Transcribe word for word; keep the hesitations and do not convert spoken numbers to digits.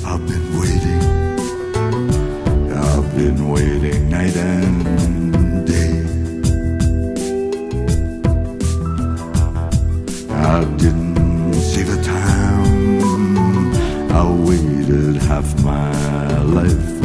I've been waiting, I've been waiting night and day. I didn't see the time, I waited half my life